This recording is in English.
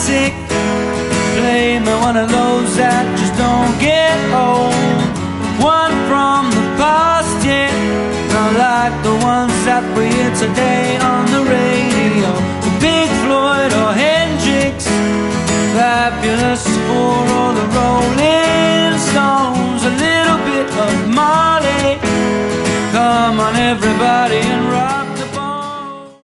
classic. Play me one of those that just don't get old. One from the past, yeah, not like the ones that we hear today on